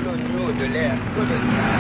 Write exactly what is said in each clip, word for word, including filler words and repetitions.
coloniaux de l'ère coloniale.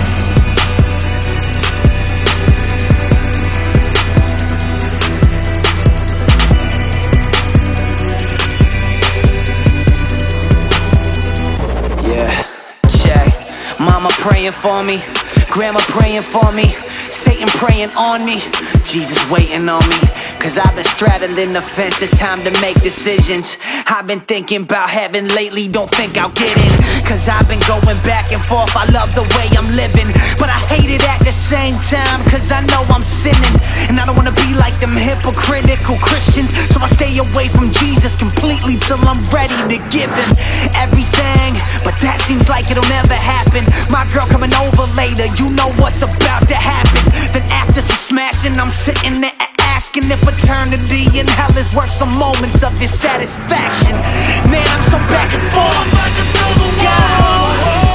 Yeah, check. Mama praying for me, grandma praying for me, Satan praying on me, Jesus waiting on me. Cause I've been straddling the fence, it's time to make decisions. I've been thinking about heaven lately, don't think I'll get in. Cause I've been going back and forth, I love the way I'm living, but I hate it at the same time, cause I know I'm sinning. And I don't wanna be like them hypocritical Christians, so I stay away from Jesus completely till I'm ready to give him everything. But that seems like it'll never happen. My girl coming over later, you know what's about to happen. Then after some smashing, I'm sitting there asking if eternity in hell is worth some moments of dissatisfaction. Man, I'm so back and forth like a tug of war.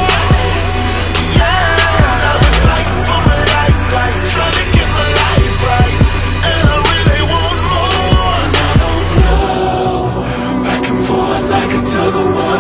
Yeah, I've been fighting for my life, like trying to get my life right, and I really want more. And I don't know, back and forth like a tug of war.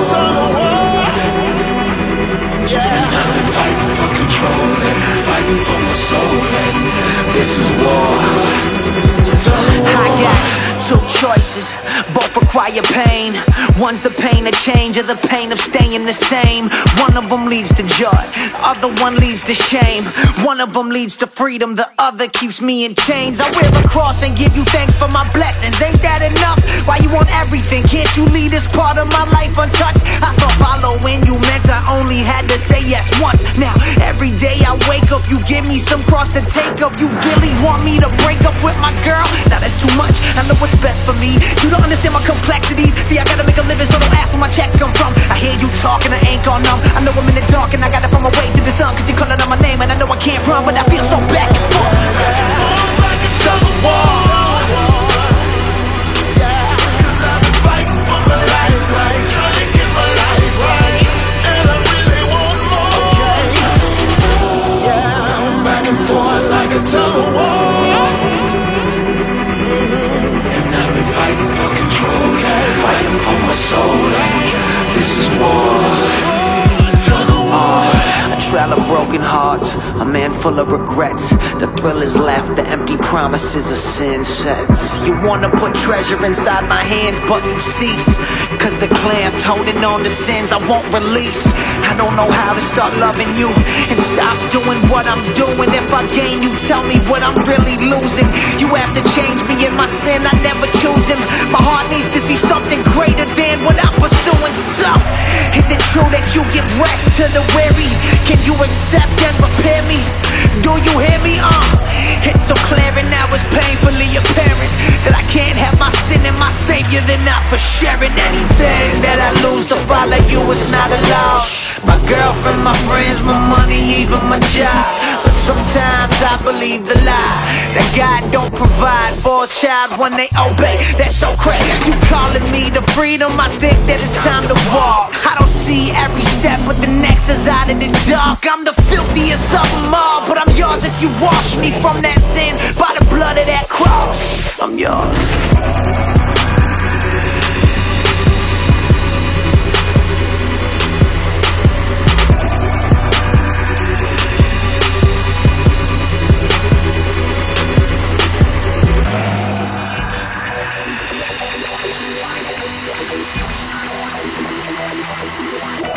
Yeah, and I've been fighting for control and fighting for my soul, and this is war. I got two choices, both require pain. One's the pain of change, or the pain of staying the same. One of them leads to joy, the other one leads to shame. One of them leads to freedom, the other keeps me in chains. I wear a cross and give you thanks for my blessings. Ain't that enough? Why you want everything? Can't you leave this part of my life untouched? I thought following you meant I only had to say yes once. Now every day I wake up, you give me some cross to take up. You really want me to break up with my girl? Now that's too much, I know what's best for me. You don't understand my complexities. See, I gotta make a living, so don't ask where my checks come from. I hear you talking, I ain't gone numb. I know I'm in the dark and I gotta find my way to the sun, cause you're calling out my name and I know I can't run, but I feel so back and forth, back and forth like a tug of war. Yeah, cause I've been fighting for my life, like trying to get my life right, and I really want more. Yeah, back and forth like a tug of war. And I've been fighting for control, fighting for my soul, and this is war. A trail of broken hearts, a man full of regrets. The thrill is left, the empty promises of sin sets. You wanna put treasure inside my hands, but you cease, cause the clamp's holding on to sins I won't release. I don't know how to start loving you and stop doing what I'm doing. If I gain you, tell me what I'm really losing. You have to change me in my sin, I never choose him. My heart needs to see something greater than what I'm pursuing. So, is it true that you give rest to the weary? Can you accept and repair me? Do you hear me? Uh, it's so clear and now it's painfully apparent that I can't have my sin and my savior, they're not for sharing. Anything that I lose to follow you is not a loss. My girlfriend, my friends, my money, even my job. But sometimes I believe the lie that God don't provide for a child when they obey. That's so crazy. You calling me to freedom, I think that it's time to walk. I don't see every step, but the next is out of the dark. I'm the filthiest of them all, but I'm yours if you wash me from that sin by the blood of that cross. I'm yours. Yeah.